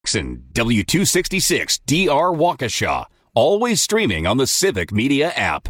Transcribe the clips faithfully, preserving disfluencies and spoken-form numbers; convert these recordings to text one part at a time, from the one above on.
And W two sixty-six D R Waukesha, always streaming on the Civic Media app.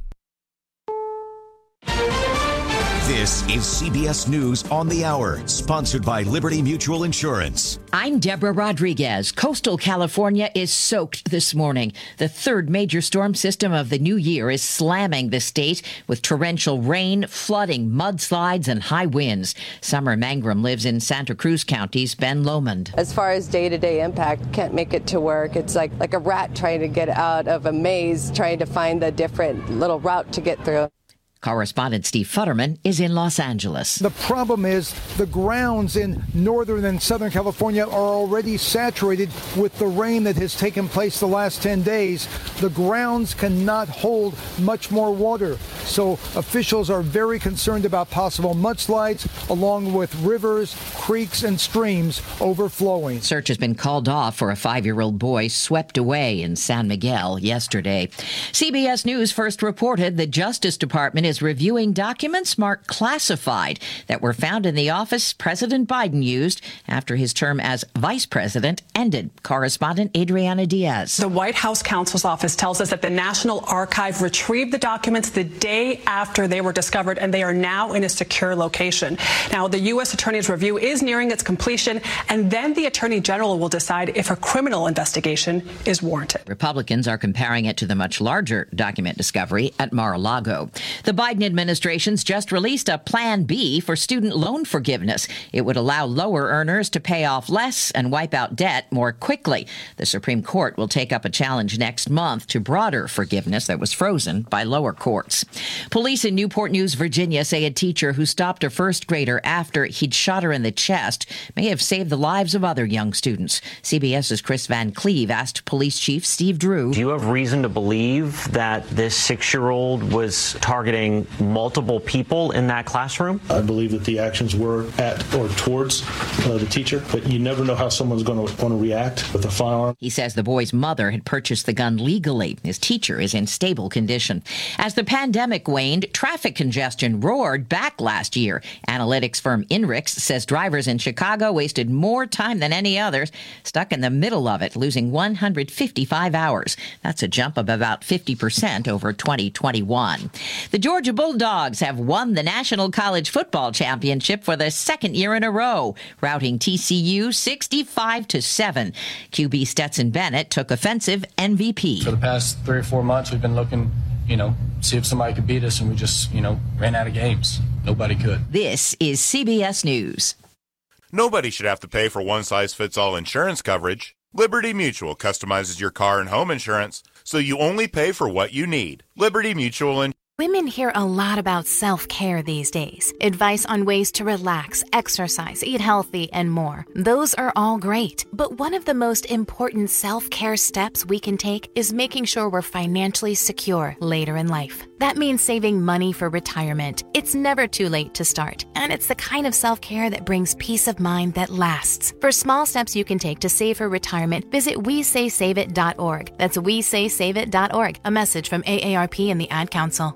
This is C B S News on the Hour, sponsored by Liberty Mutual Insurance. I'm Deborah Rodriguez. Coastal California is soaked this morning. The third major storm system of the new year is slamming the state with torrential rain, flooding, mudslides, and high winds. Summer Mangrum lives in Santa Cruz County's Ben Lomond. As far as day-to-day impact, can't make it to work. It's like, like a rat trying to get out of a maze, trying to find a different little route to get through. Correspondent Steve Futterman is in Los Angeles. The problem is the grounds in northern and southern California are already saturated with the rain that has taken place the last ten days. The grounds cannot hold much more water. So officials are very concerned about possible mudslides along with rivers, creeks, and streams overflowing. Search has been called off for a five-year-old boy swept away in San Miguel yesterday. C B S News first reported the Justice Department is is reviewing documents marked classified that were found in the office President Biden used after his term as vice president ended. Correspondent Adriana Diaz. The White House counsel's office tells us that the National Archive retrieved the documents the day after they were discovered, and they are now in a secure location. Now, the U S Attorney's review is nearing its completion, and then the Attorney General will decide if a criminal investigation is warranted. Republicans are comparing it to the much larger document discovery at Mar-a-Lago. The Biden administration's just released a Plan B for student loan forgiveness. It would allow lower earners to pay off less and wipe out debt more quickly. The Supreme Court will take up a challenge next month to broader forgiveness that was frozen by lower courts. Police in Newport News, Virginia, say a teacher who stopped a first grader after he'd shot her in the chest may have saved the lives of other young students. CBS's Chris Van Cleve asked Police Chief Steve Drew. Do you have reason to believe that this six-year-old was targeting multiple people in that classroom? I believe that the actions were at or towards uh, the teacher, but you never know how someone's going to want to react with a firearm. He says the boy's mother had purchased the gun legally. His teacher is in stable condition. As the pandemic waned, traffic congestion roared back last year. Analytics firm Inrix says drivers in Chicago wasted more time than any others, stuck in the middle of it, losing one hundred fifty-five hours. That's a jump of about fifty percent over twenty twenty-one. The Georgia Bulldogs have won the National College Football Championship for the second year in a row, routing T C U sixty-five to seven. Q B Stetson Bennett took offensive M V P. For the past three or four months, we've been looking, you know, see if somebody could beat us, and we just, you know, ran out of games. Nobody could. This is C B S News. Nobody should have to pay for one-size-fits-all insurance coverage. Liberty Mutual customizes your car and home insurance, so you only pay for what you need. Liberty Mutual Insurance. Women hear a lot about self-care these days. Advice on ways to relax, exercise, eat healthy, and more. Those are all great. But one of the most important self-care steps we can take is making sure we're financially secure later in life. That means saving money for retirement. It's never too late to start. And it's the kind of self-care that brings peace of mind that lasts. For small steps you can take to save for retirement, visit we say save it dot org. That's we say save it dot org. A message from A A R P and the Ad Council.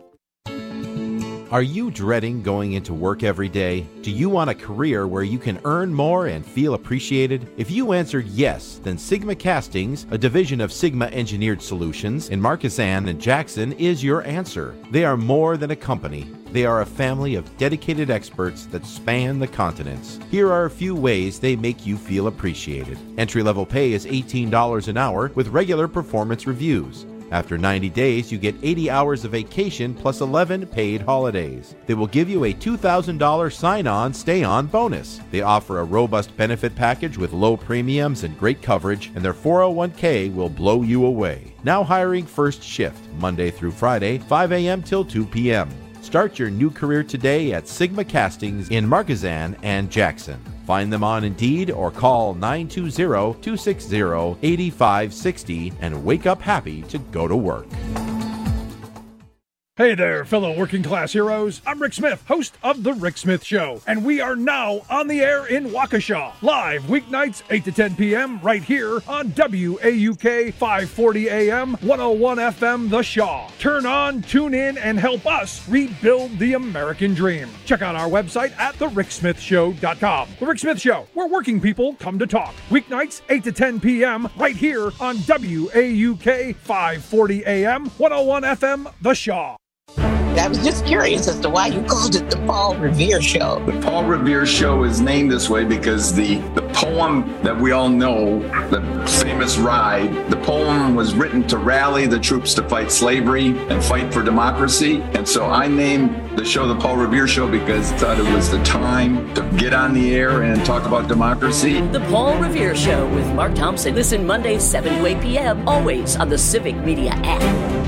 Are you dreading going into work every day? Do you want a career where you can earn more and feel appreciated? If you answered yes, then Sigma Castings, a division of Sigma Engineered Solutions in Marquezan and Jackson, is your answer. They are more than a company. They are a family of dedicated experts that span the continents. Here are a few ways they make you feel appreciated. Entry-level pay is eighteen dollars an hour with regular performance reviews. After ninety days, you get eighty hours of vacation plus eleven paid holidays. They will give you a two thousand dollars sign-on, stay-on bonus. They offer a robust benefit package with low premiums and great coverage, and their four oh one k will blow you away. Now hiring first shift, Monday through Friday, five a.m. till two p.m. Start your new career today at Sigma Castings in Marquezan and Jackson. Find them on Indeed or call nine two zero, two six zero, eight five six zero and wake up happy to go to work. Hey there, fellow working class heroes. I'm Rick Smith, host of The Rick Smith Show, and we are now on the air in Waukesha, live weeknights eight to ten p.m. right here on W A U K five forty A M, one oh one F M The Shaw. Turn on, tune in, and help us rebuild the American dream. Check out our website at the rick smith show dot com. The Rick Smith Show, where working people come to talk. Weeknights eight to ten p.m. right here on W A U K five forty A M, one oh one F M The Shaw. I was just curious as to why you called it the Paul Revere Show. The Paul Revere Show is named this way because the, the poem that we all know, the famous Ride, the poem was written to rally the troops to fight slavery and fight for democracy. And so I named the show the Paul Revere Show because I thought it was the time to get on the air and talk about democracy. The Paul Revere Show with Mark Thompson. Listen Mondays, seven to eight p.m., always on the Civic Media app.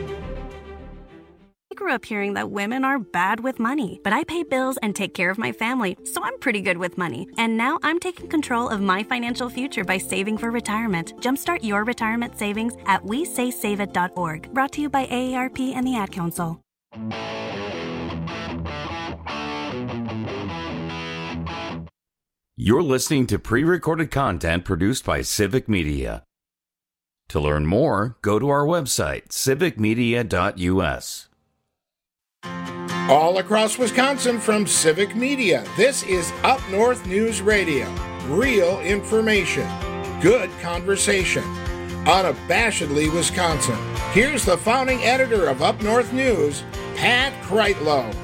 I grew up hearing that women are bad with money, but I pay bills and take care of my family, so I'm pretty good with money. And now I'm taking control of my financial future by saving for retirement. Jumpstart your retirement savings at we say save it dot org. Brought to you by A A R P and the Ad Council. You're listening to pre-recorded content produced by Civic Media. To learn more, go to our website, civic media dot u s. All across Wisconsin from Civic Media, this is Up North News Radio. Real information, good conversation, unabashedly Wisconsin. Here's the founding editor of Up North News, Pat Kreitlow.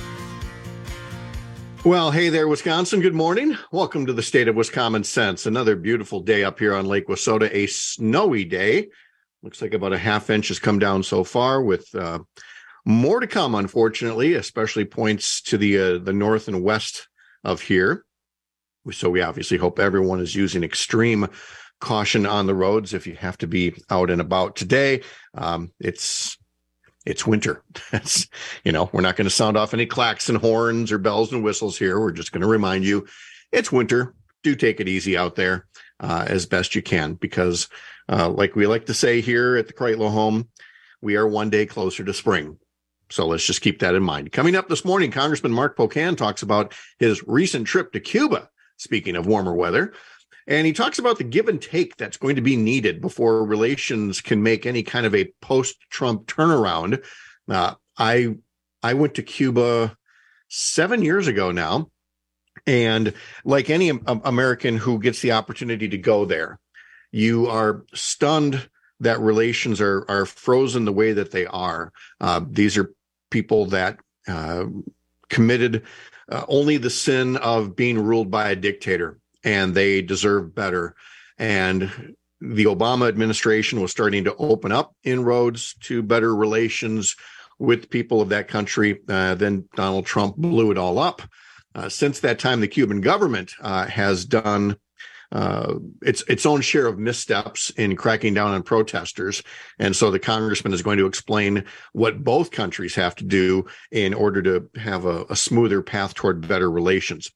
Well, hey there, Wisconsin. Good morning. Welcome to the State of Wiscommon Sense. Another beautiful day up here on Lake Wissota, a snowy day. Looks like about a half inch has come down so far, with uh, more to come, unfortunately, especially points to the uh, the north and west of here. So we obviously hope everyone is using extreme caution on the roads if you have to be out and about today. Um, it's it's winter. That's, you know, we're not going to sound off any clacks and horns or bells and whistles here. We're just going to remind you it's winter. Do take it easy out there uh, as best you can, because uh, like we like to say here at the Kreitlow home, we are one day closer to spring. So let's just keep that in mind. Coming up this morning, Congressman Mark Pocan talks about his recent trip to Cuba, speaking of warmer weather, and he talks about the give and take that's going to be needed before relations can make any kind of a post-Trump turnaround. Uh, I I went to Cuba seven years ago now, and like any American who gets the opportunity to go there, you are stunned that relations are are frozen the way that they are. Uh, these are people that uh, committed uh, only the sin of being ruled by a dictator, and they deserve better. And the Obama administration was starting to open up inroads to better relations with people of that country. Uh, then Donald Trump blew it all up. Uh, since that time, the Cuban government uh, has done Uh, its its own share of missteps in cracking down on protesters. And so the congressman is going to explain what both countries have to do in order to have a, a smoother path toward better relations.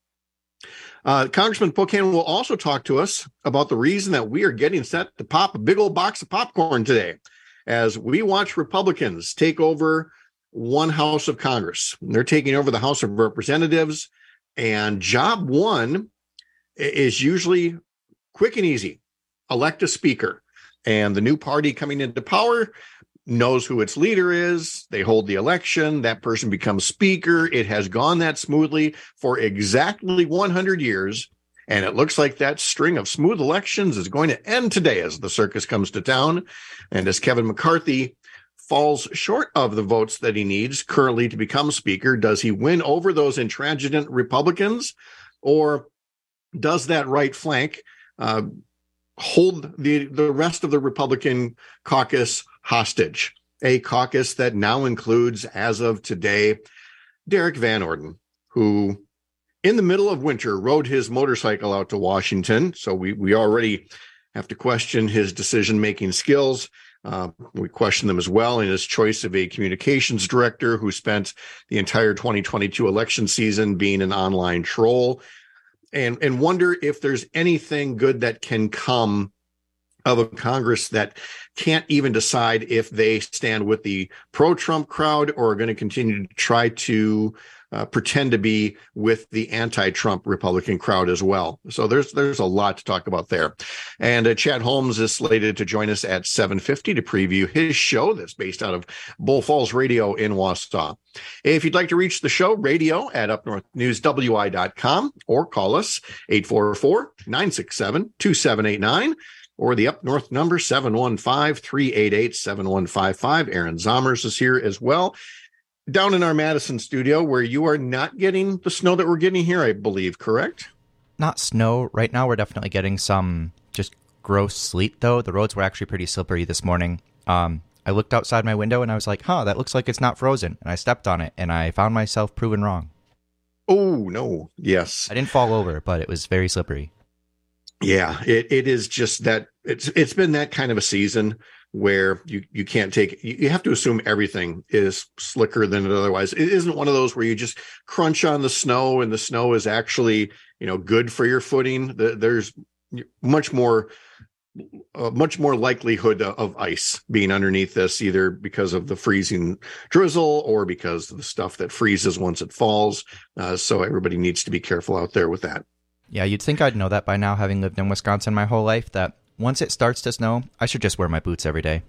Uh, Congressman Pocan will also talk to us about the reason that we are getting set to pop a big old box of popcorn today, as we watch Republicans take over one house of Congress. They're taking over the House of Representatives, and job one is usually quick and easy. Elect a speaker. And the new party coming into power knows who its leader is. They hold the election. That person becomes speaker. It has gone that smoothly for exactly one hundred years. And it looks like that string of smooth elections is going to end today as the circus comes to town. And as Kevin McCarthy falls short of the votes that he needs currently to become speaker, does he win over those intransigent Republicans, or does that right flank uh, hold the, the rest of the Republican caucus hostage? A caucus that now includes, as of today, Derek Van Orden, who in the middle of winter rode his motorcycle out to Washington. So we, we already have to question his decision-making skills. Uh, we question them as well in his choice of a communications director who spent the entire twenty twenty-two election season being an online troll. And, and wonder if there's anything good that can come of a Congress that can't even decide if they stand with the pro-Trump crowd or are going to continue to try to uh, pretend to be with the anti-Trump Republican crowd as well. So there's there's a lot to talk about there. And uh, Chad Holmes is slated to join us at seven fifty to preview his show that's based out of Bull Falls Radio in Wausau. If you'd like to reach the show, radio at up north news w i dot com or call us eight four four, nine six seven, two seven eight nine. Or the Up North number, seven one five, three eight eight, seven one five five. Aaron Zomers is here as well. Down in our Madison studio, where you are not getting the snow that we're getting here, I believe, correct? Not snow. Right now, we're definitely getting some just gross sleet, though. The roads were actually pretty slippery this morning. Um, I looked outside my window, and I was like, huh, that looks like it's not frozen. And I stepped on it, and I found myself proven wrong. Oh, no. Yes. I didn't fall over, but it was very slippery. Yeah, it, it is just that it's it's been that kind of a season where you, you can't take you, you have to assume everything is slicker than it otherwise. It isn't one of those where you just crunch on the snow and the snow is actually, you know, good for your footing. The, there's much more uh, much more likelihood of ice being underneath this, either because of the freezing drizzle or because of the stuff that freezes once it falls. Uh, so everybody needs to be careful out there with that. Yeah, you'd think I'd know that by now, having lived in Wisconsin my whole life, that once it starts to snow, I should just wear my boots every day.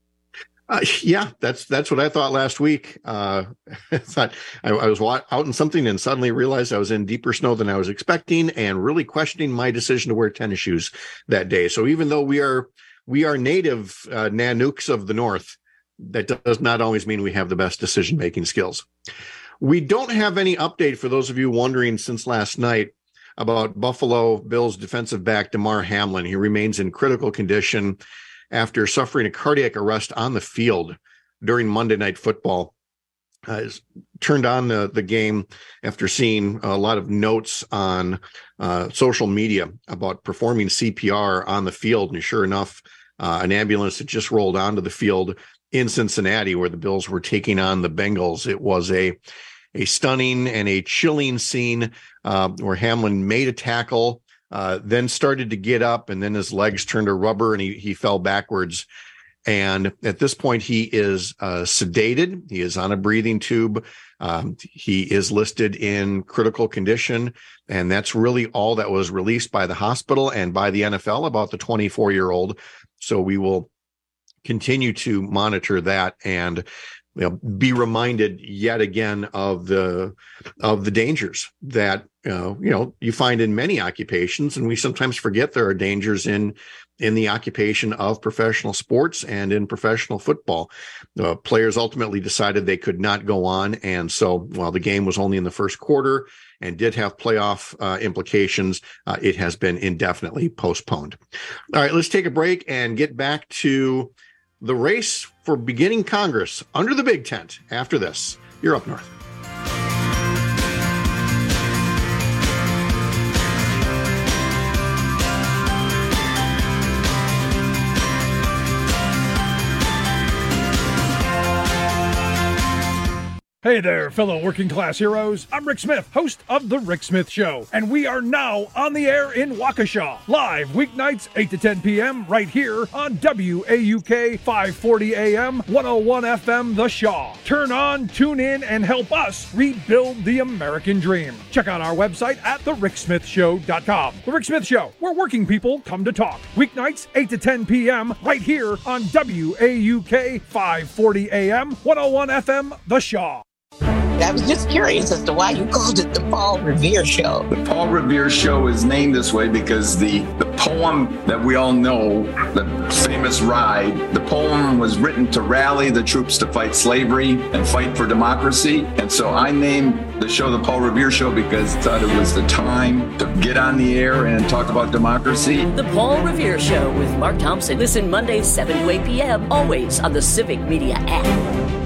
Uh, yeah, that's that's what I thought last week. Uh, I thought I, I was out in something and suddenly realized I was in deeper snow than I was expecting, and really questioning my decision to wear tennis shoes that day. So even though we are we are native uh, Nanooks of the North, that does not always mean we have the best decision making skills. We don't have any update for those of you wondering since last night about Buffalo Bills defensive back Damar Hamlin. He remains in critical condition after suffering a cardiac arrest on the field during Monday Night Football. Uh, turned on the, the game after seeing a lot of notes on uh, social media about performing C P R on the field. And sure enough, uh, an ambulance had just rolled onto the field in Cincinnati where the Bills were taking on the Bengals. It was a A stunning and a chilling scene uh, where Hamlin made a tackle, uh, then started to get up, and then his legs turned to rubber and he, he fell backwards. And at this point, he is uh, sedated. He is on a breathing tube. Um, he is listed in critical condition. And that's really all that was released by the hospital and by the N F L about the twenty-four-year-old. So we will continue to monitor that and you know, be reminded yet again of the of the dangers that uh, you know you find in many occupations, and we sometimes forget there are dangers in in the occupation of professional sports and in professional football. Uh, players ultimately decided they could not go on, and so while the game was only in the first quarter and did have playoff uh, implications, uh, it has been indefinitely postponed. All right, let's take a break and get back to the race for beginning Congress under the big tent after this. You're Up North. Hey there, fellow working class heroes. I'm Rick Smith, host of The Rick Smith Show, and we are now on the air in Waukesha, live weeknights eight to ten p.m. right here on W A U K five forty A M, one oh one F M The Shaw. Turn on, tune in, and help us rebuild the American dream. Check out our website at the rick smith show dot com. The Rick Smith Show, where working people come to talk. Weeknights eight to ten p.m. right here on W A U K five forty A M, one oh one F M The Shaw. I was just curious as to why you called it the Paul Revere Show. The Paul Revere Show is named this way because the, the poem that we all know, the famous ride, the poem was written to rally the troops to fight slavery and fight for democracy. And so I named the show the Paul Revere Show because I thought it was the time to get on the air and talk about democracy. The Paul Revere Show with Mark Thompson. Listen Mondays, seven to eight p.m., always on the Civic Media app.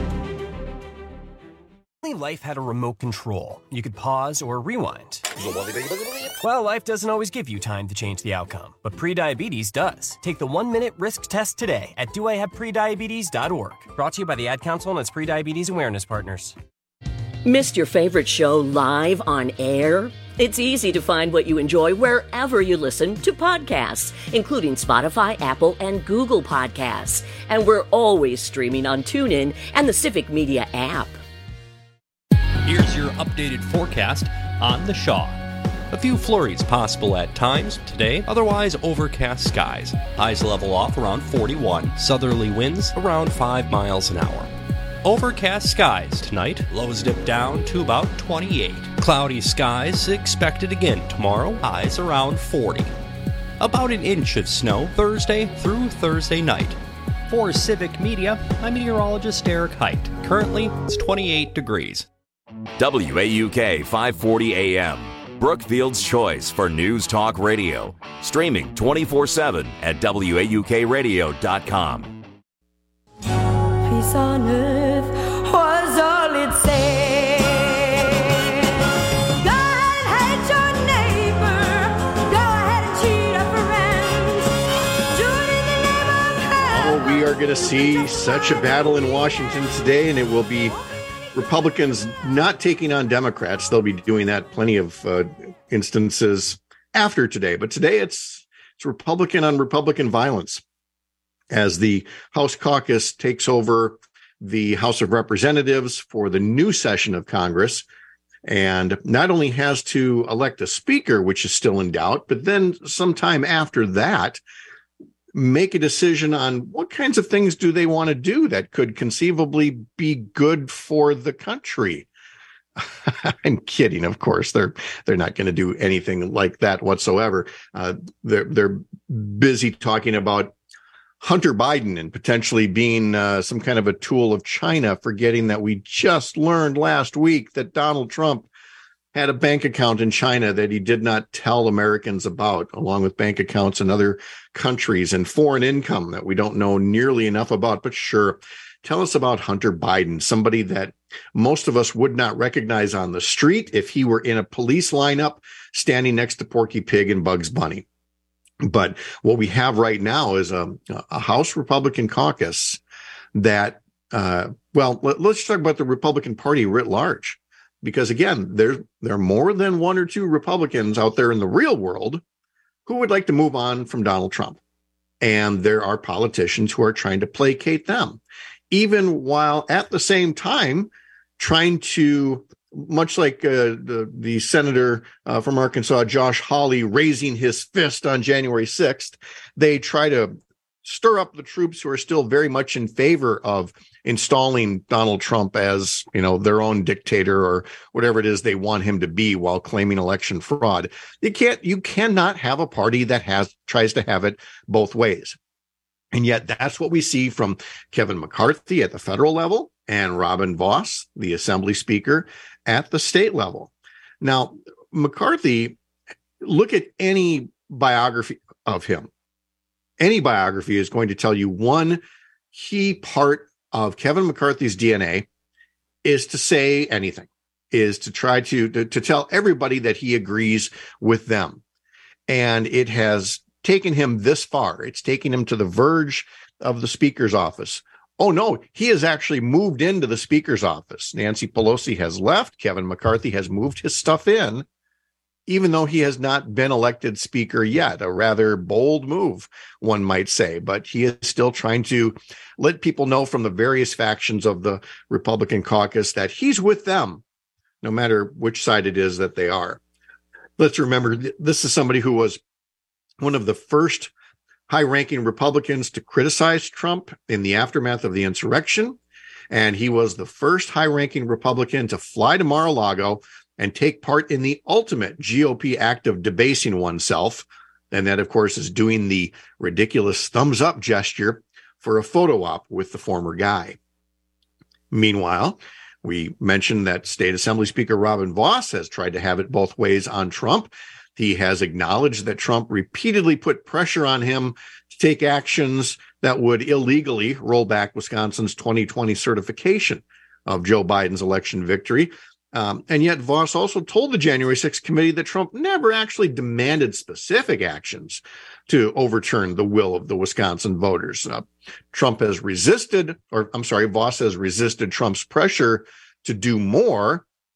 Life had a remote control. You could pause or rewind. Well, life doesn't always give you time to change the outcome, but prediabetes does. Take the one-minute risk test today at do I have prediabetes dot org. Brought to you by the Ad Council and its prediabetes awareness partners. Missed your favorite show live on air? It's easy to find what you enjoy wherever you listen to podcasts, including Spotify, Apple, and Google Podcasts. And we're always streaming on TuneIn and the Civic Media app. Here's your updated forecast on the Shaw. A few flurries possible at times today, otherwise overcast skies. Highs level off around forty-one, southerly winds around five miles an hour. Overcast skies tonight, lows dip down to about twenty-eight. Cloudy skies expected again tomorrow, highs around forty. About an inch of snow Thursday through Thursday night. For Civic Media, I'm meteorologist Eric Height. Currently, it's twenty-eight degrees. W A U K five forty A M, Brookfield's choice for news talk radio. Streaming twenty-four seven at W A U K radio dot com. Peace on earth was all it said. Go ahead, hate your neighbor. Go ahead and cheat a friend. Do it in the name of heaven. Oh, we are going to see such a battle in Washington today, and it will be Republicans not taking on Democrats. They'll be doing that plenty of uh, instances after today. But today it's it's Republican on Republican violence as the House caucus takes over the House of Representatives for the new session of Congress, and not only has to elect a speaker, which is still in doubt, but then sometime after that, make a decision on what kinds of things do they want to do that could conceivably be good for the country. I'm kidding, of course. They're they're not going to do anything like that whatsoever. Uh, they're they're busy talking about Hunter Biden and potentially being uh, some kind of a tool of China, forgetting that we just learned last week that Donald Trump had a bank account in China that he did not tell Americans about, along with bank accounts in other countries and foreign income that we don't know nearly enough about. But sure, tell us about Hunter Biden, somebody that most of us would not recognize on the street if he were in a police lineup standing next to Porky Pig and Bugs Bunny. But what we have right now is a, a House Republican caucus that, uh, well, let, let's talk about the Republican Party writ large. Because again, there, there are more than one or two Republicans out there in the real world who would like to move on from Donald Trump. And there are politicians who are trying to placate them, even while at the same time trying to, much like uh, the, the senator uh, from Arkansas, Josh Hawley, raising his fist on January sixth, they try to stir up the troops who are still very much in favor of installing Donald Trump as, you know, their own dictator or whatever it is they want him to be while claiming election fraud. You can't, you cannot have a party that has tries to have it both ways. And yet that's what we see from Kevin McCarthy at the federal level and Robin Vos, the Assembly Speaker, at the state level. Now, McCarthy, look at any biography of him. Any biography is going to tell you one key part of Kevin McCarthy's D N A is to say anything, is to try to, to, to tell everybody that he agrees with them. And it has taken him this far. It's taken him to the verge of the speaker's office. Oh, no, he has actually moved into the speaker's office. Nancy Pelosi has left. Kevin McCarthy has moved his stuff in, even though he has not been elected speaker yet. A rather bold move, one might say, but he is still trying to let people know from the various factions of the Republican caucus that he's with them, no matter which side it is that they are. Let's remember, this is somebody who was one of the first high-ranking Republicans to criticize Trump in the aftermath of the insurrection, and he was the first high-ranking Republican to fly to Mar-a-Lago and take part in the ultimate G O P act of debasing oneself. And that, of course, is doing the ridiculous thumbs up gesture for a photo op with the former guy. Meanwhile, we mentioned that State Assembly Speaker Robin Vos has tried to have it both ways on Trump. He has acknowledged that Trump repeatedly put pressure on him to take actions that would illegally roll back Wisconsin's twenty twenty certification of Joe Biden's election victory. Um, and yet Vos also told the January sixth committee that Trump never actually demanded specific actions to overturn the will of the Wisconsin voters. Uh, Trump has resisted, or I'm sorry, Vos has resisted Trump's pressure to do more,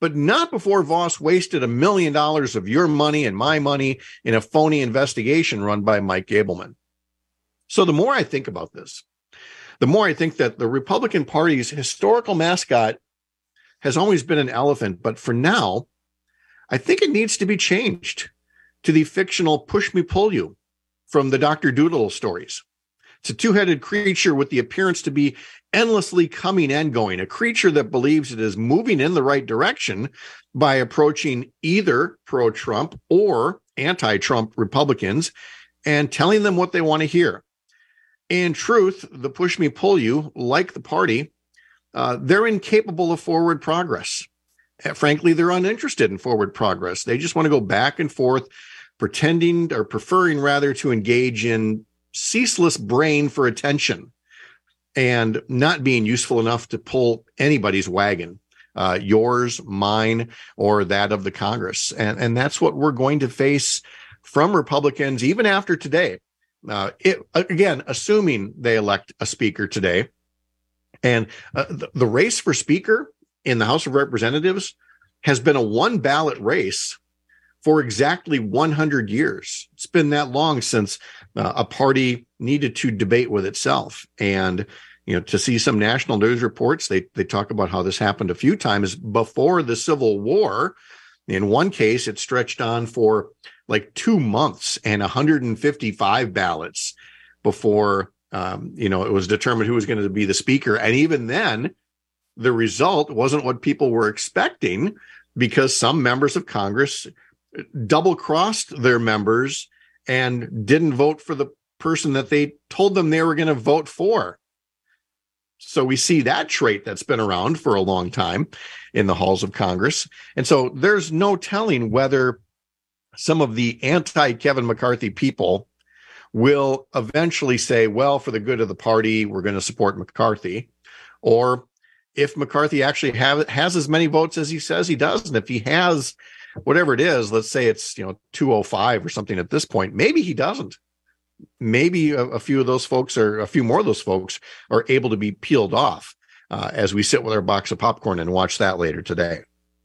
but not before Voss wasted a million dollars of your money and my money in a phony investigation run by Mike Gableman. So the more I think about this, the more I think that the Republican Party's historical mascot has always been an elephant, but for now, I think it needs to be changed to the fictional Push Me Pull You from the Doctor Dolittle stories. It's a two-headed creature with the appearance to be endlessly coming and going, a creature that believes it is moving in the right direction by approaching either pro-Trump or anti-Trump Republicans and telling them what they want to hear. In truth, the Push Me Pull You, like the party, uh, they're incapable of forward progress. Uh, frankly, they're uninterested in forward progress. They just want to go back and forth, pretending or preferring rather to engage in ceaseless brain for attention and not being useful enough to pull anybody's wagon, uh, yours, mine, or that of the Congress. And, and that's what we're going to face from Republicans even after today. Uh, it, again, assuming they elect a speaker today. And uh, the, the race for speaker in the House of Representatives has been a one ballot race for exactly one hundred years. It's been that long since uh, a party needed to debate with itself. And, you know, to see some national news reports, they, they talk about how this happened a few times before the Civil War. In one case, it stretched on for like two months and one hundred fifty-five ballots before, um, you know, it was determined who was going to be the speaker. And even then, the result wasn't what people were expecting because some members of Congress double-crossed their members and didn't vote for the person that they told them they were going to vote for. So we see that trait that's been around for a long time in the halls of Congress. And so there's no telling whether some of the anti-Kevin McCarthy people will eventually say, well, for the good of the party, we're going to support McCarthy. Or if McCarthy actually have, has as many votes as he says he does, and if he has whatever it is, let's say it's, you know, two oh five or something at this point, maybe he doesn't. Maybe a, a few of those folks or a few more of those folks are able to be peeled off uh, as we sit with our box of popcorn and watch that later today.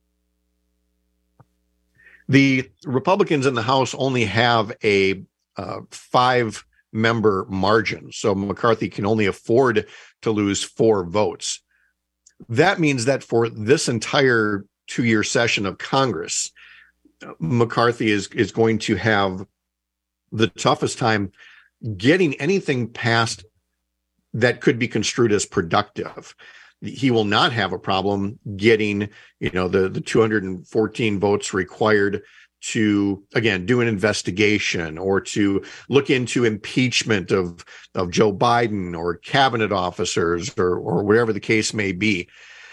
The Republicans in the House only have a uh, five member margin, so McCarthy can only afford to lose four votes. That means that for this entire two-year session of Congress, McCarthy is, is going to have the toughest time getting anything passed that could be construed as productive. He will not have a problem getting, you know, the, the two hundred fourteen votes required to, again, do an investigation or to look into impeachment of, of Joe Biden or cabinet officers or, or whatever the case may be.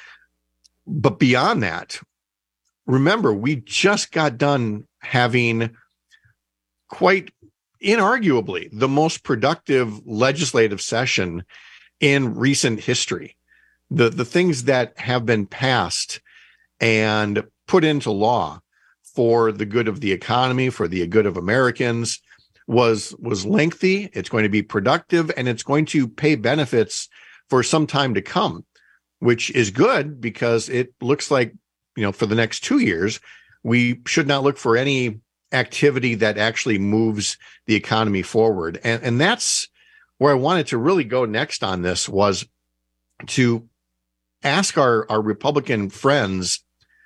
But beyond that, remember, we just got done having quite inarguably the most productive legislative session in recent history. The, the things that have been passed and put into law for the good of the economy, for the good of Americans, was, was lengthy. It's going to be productive, and it's going to pay benefits for some time to come, which is good because it looks like, you know, for the next two years, we should not look for any activity that actually moves the economy forward. And, and that's where I wanted to really go next on this, was to ask our, our Republican friends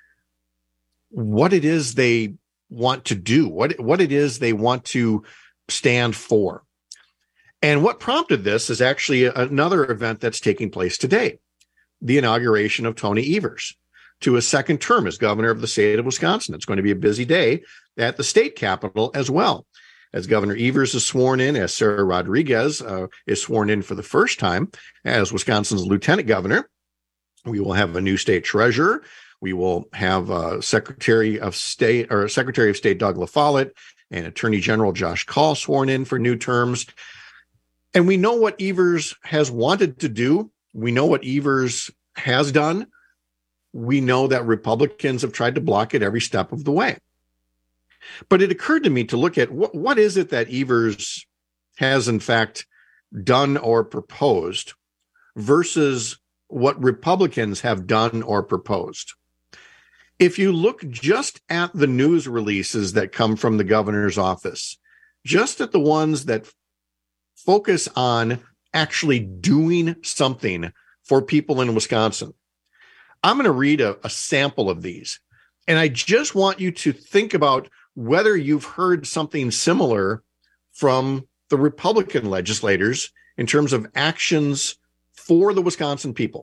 what it is they want to do, what, what it is they want to stand for. And what prompted this is actually another event that's taking place today, the inauguration of Tony Evers to a second term as governor of the state of Wisconsin. It's going to be a busy day at the state capitol as well, as Governor Evers is sworn in, as Sarah Rodriguez uh, is sworn in for the first time as Wisconsin's lieutenant governor. We will have a new state treasurer. We will have uh, Secretary of State or Secretary of State Doug LaFollette and Attorney General Josh Kaul sworn in for new terms. And we know what Evers has wanted to do. We know what Evers has done. We know that Republicans have tried to block it every step of the way. But it occurred to me to look at what, what is it that Evers has, in fact, done or proposed versus what Republicans have done or proposed. If you look just at the news releases that come from the governor's office, just at the ones that focus on actually doing something for people in Wisconsin, I'm going to read a, a sample of these. And I just want you to think about whether you've heard something similar from the Republican legislators in terms of actions for the Wisconsin people.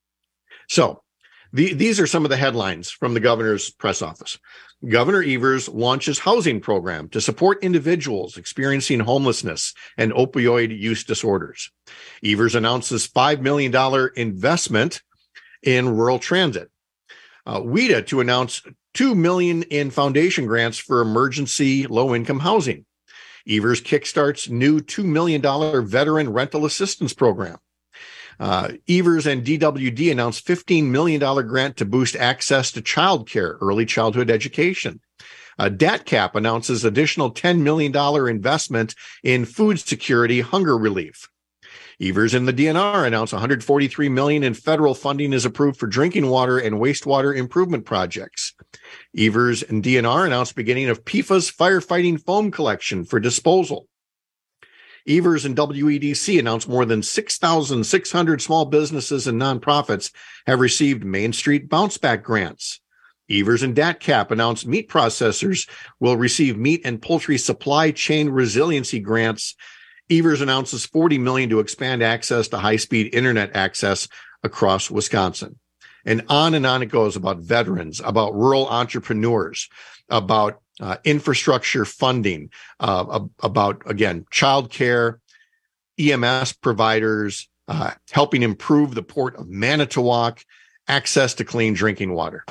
So the, these are some of the headlines from the governor's press office. Governor Evers launches housing program to support individuals experiencing homelessness and opioid use disorders. Evers announces five million dollars investment in rural transit. Uh, W I D A to announce two million dollars in foundation grants for emergency low-income housing. Evers kickstarts new two million dollars veteran rental assistance program. Uh, Evers and D W D announced fifteen million dollars grant to boost access to childcare, early childhood education. Uh, D A T C A P announces additional ten million dollars investment in food security, hunger relief. Evers and the D N R announced one hundred forty-three million dollars in federal funding is approved for drinking water and wastewater improvement projects. Evers and D N R announced beginning of P F A S firefighting foam collection for disposal. Evers and W E D C announced more than six thousand six hundred small businesses and nonprofits have received Main Street Bounce Back grants. Evers and D A T C A P announced meat processors will receive meat and poultry supply chain resiliency grants. Evers announces forty million dollars to expand access to high-speed internet access across Wisconsin. And on and on it goes about veterans, about rural entrepreneurs, about uh, infrastructure funding, uh, about, again, childcare, E M S providers, uh, helping improve the port of Manitowoc, access to clean drinking water.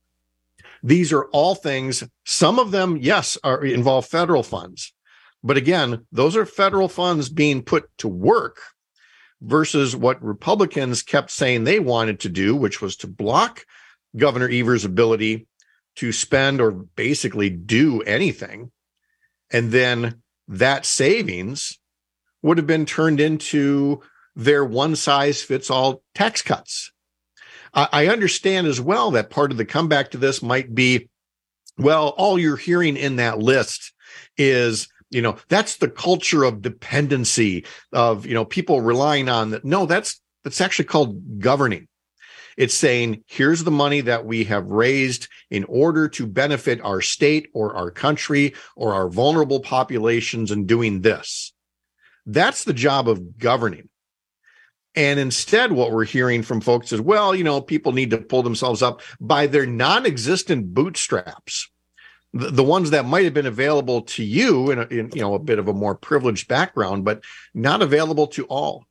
These are all things, some of them, yes, are involve federal funds. But again, those are federal funds being put to work versus what Republicans kept saying they wanted to do, which was to block Governor Evers' ability to spend or basically do anything. And then that savings would have been turned into their one-size-fits-all tax cuts. I, I understand as well that part of the comeback to this might be, well, all you're hearing in that list is, you know, that's the culture of dependency of, you know, people relying on that. No, that's, that's actually called governing. It's saying, here's the money that we have raised in order to benefit our state or our country or our vulnerable populations in doing this. That's the job of governing. And instead, what we're hearing from folks is, well, you know, people need to pull themselves up by their non-existent bootstraps. The, the ones that might have been available to you in, a, in, you know, a bit of a more privileged background, but not available to all.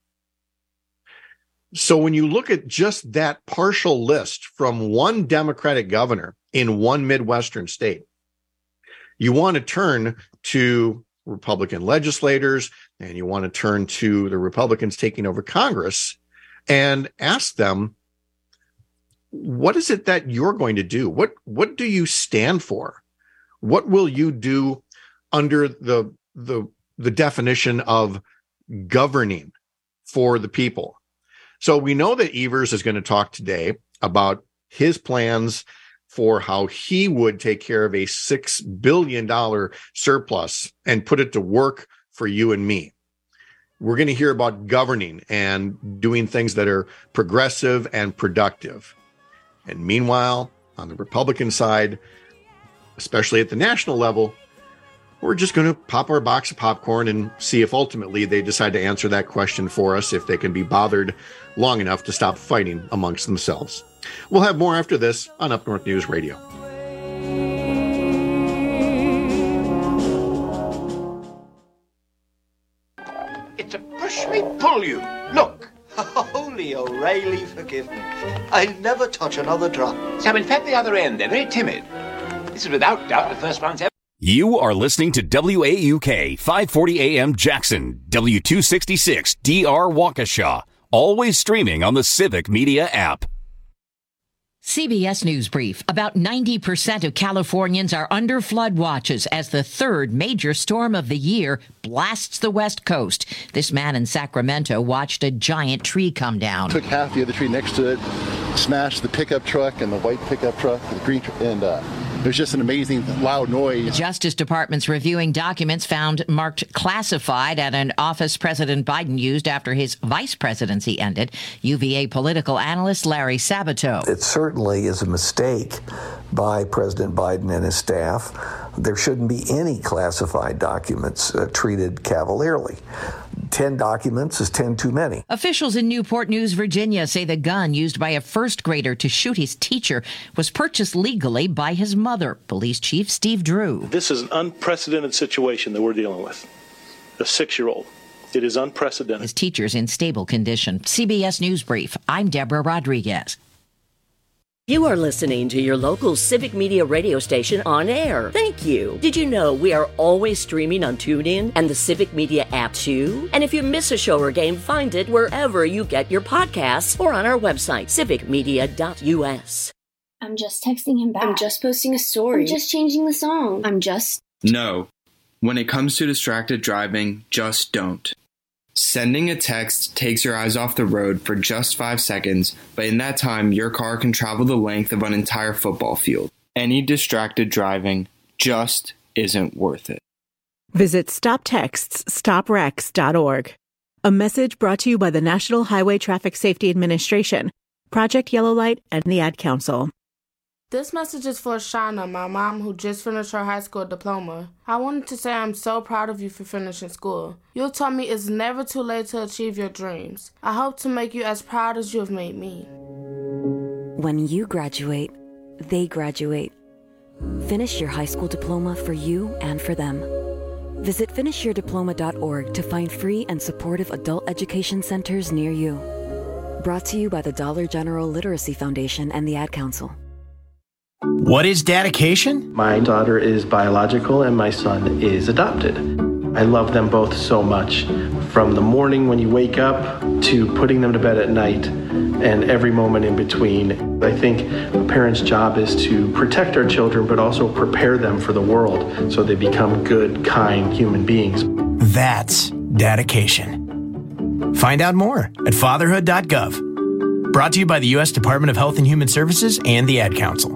So when you look at just that partial list from one Democratic governor in one Midwestern state, you want to turn to Republican legislators and you want to turn to the Republicans taking over Congress and ask them, what is it that you're going to do? What, what do you stand for? What will you do under the, the, the definition of governing for the people? So we know that Evers is going to talk today about his plans for how he would take care of a six billion dollars surplus and put it to work for you and me. We're going to hear about governing and doing things that are progressive and productive. And meanwhile, on the Republican side, especially at the national level, we're just going to pop our box of popcorn and see if ultimately they decide to answer that question for us, if they can be bothered long enough to stop fighting amongst themselves. We'll have more after this on Up North News Radio. It's a push me, pull you. Look. Holy O'Reilly, forgive me. I'll never touch another drop. So in fact, the other end, they're very timid. This is without doubt the first one's ever. You are listening to W A U K five forty A M Jackson, W two sixty-six D R Waukesha, always streaming on the Civic Media app. C B S News Brief. About ninety percent of Californians are under flood watches as the third major storm of the year blasts the West Coast. This man in Sacramento watched a giant tree come down. Took half the other tree next to it, smashed the pickup truck and the white pickup truck, the green, tr- and uh, it was just an amazing loud noise. The Justice Department's reviewing documents found marked classified at an office President Biden used after his vice presidency ended. U V A political analyst Larry Sabato. It certainly is a mistake by President Biden and his staff. There shouldn't be any classified documents uh, treated cavalierly. Ten documents is ten too many. Officials in Newport News, Virginia, say the gun used by a first grader to shoot his teacher was purchased legally by his mother. Police Chief Steve Drew. This is an unprecedented situation that we're dealing with. A six-year-old. It is unprecedented. His teacher's in stable condition. C B S News Brief. I'm Deborah Rodriguez. You are listening to your local Civic Media radio station on air. Thank you. Did you know we are always streaming on TuneIn and the Civic Media app too? And if you miss a show or game, find it wherever you get your podcasts or on our website, civic media dot u s. I'm just texting him back. I'm just posting a story. I'm just changing the song. I'm just... No. When it comes to distracted driving, just don't. Sending a text takes your eyes off the road for just five seconds, but in that time, your car can travel the length of an entire football field. Any distracted driving just isn't worth it. Visit stop texts stop wrecks dot org. A message brought to you by the National Highway Traffic Safety Administration, Project Yellow Light, and the Ad Council. This message is for Shauna, my mom, who just finished her high school diploma. I wanted to say I'm so proud of you for finishing school. You taught me it's never too late to achieve your dreams. I hope to make you as proud as you have made me. When you graduate, they graduate. Finish your high school diploma for you and for them. Visit finish your diploma dot org to find free and supportive adult education centers near you. Brought to you by the Dollar General Literacy Foundation and the Ad Council. What is dedication? My daughter is biological and my son is adopted. I love them both so much. From the morning when you wake up to putting them to bed at night and every moment in between. I think a parent's job is to protect our children but also prepare them for the world so they become good, kind human beings. That's dedication. Find out more at fatherhood dot gov. Brought to you by the U S Department of Health and Human Services and the Ad Council.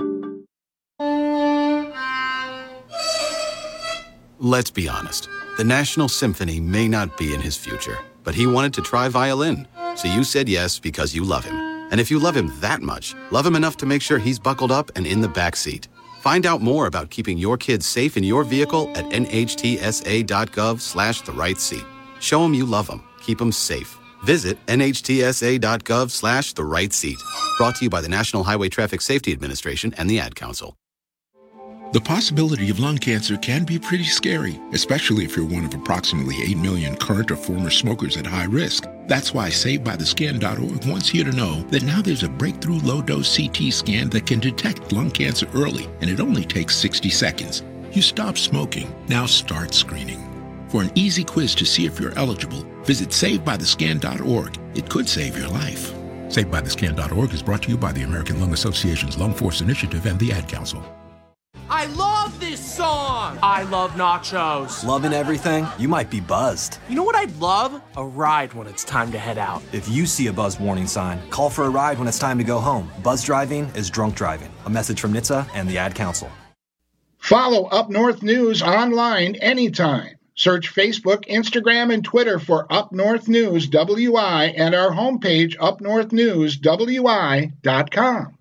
Let's be honest. The National Symphony may not be in his future, but he wanted to try violin. So you said yes because you love him. And if you love him that much, love him enough to make sure he's buckled up and in the back seat. Find out more about keeping your kids safe in your vehicle at N H T S A dot gov slash the right seat. Show him you love him. Keep him safe. Visit N H T S A dot gov slash the right seat. Brought to you by the National Highway Traffic Safety Administration and the Ad Council. The possibility of lung cancer can be pretty scary, especially if you're one of approximately eight million current or former smokers at high risk. That's why Saved By The Scan dot org wants you to know that now there's a breakthrough low-dose C T scan that can detect lung cancer early, and it only takes sixty seconds. You stop smoking, now start screening. For an easy quiz to see if you're eligible, visit Saved By The Scan dot org. It could save your life. Saved By The Scan dot org is brought to you by the American Lung Association's Lung Force Initiative and the Ad Council. I love this song! I love nachos. Loving everything? You might be buzzed. You know what I'd love? A ride when it's time to head out. If you see a buzz warning sign, call for a ride when it's time to go home. Buzz driving is drunk driving. A message from N H T S A and the Ad Council. Follow Up North News online anytime. Search Facebook, Instagram, and Twitter for Up North News W I and our homepage, up north news w i dot com.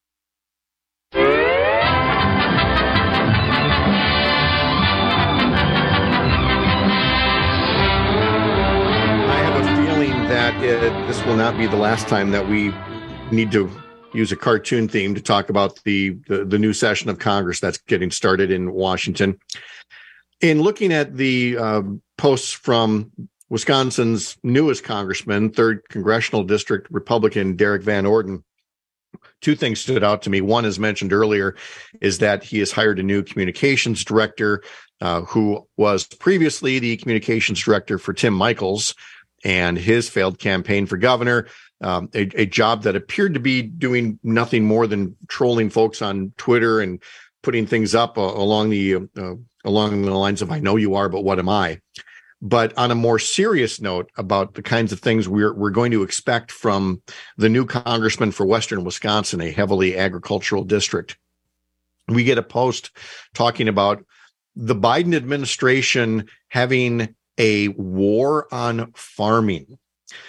That it, this will not be the last time that we need to use a cartoon theme to talk about the, the, the new session of Congress that's getting started in Washington. In looking at the uh, posts from Wisconsin's newest congressman, third Congressional District Republican Derek Van Orden, two things stood out to me. One, as mentioned earlier, is that he has hired a new communications director uh, who was previously the communications director for Tim Michels and his failed campaign for governor, um, a, a job that appeared to be doing nothing more than trolling folks on Twitter and putting things up uh, along the uh, along the lines of "I know you are, but what am I?" But on a more serious note about the kinds of things we're we're going to expect from the new congressman for Western Wisconsin, a heavily agricultural district, we get a post talking about the Biden administration having a war on farming.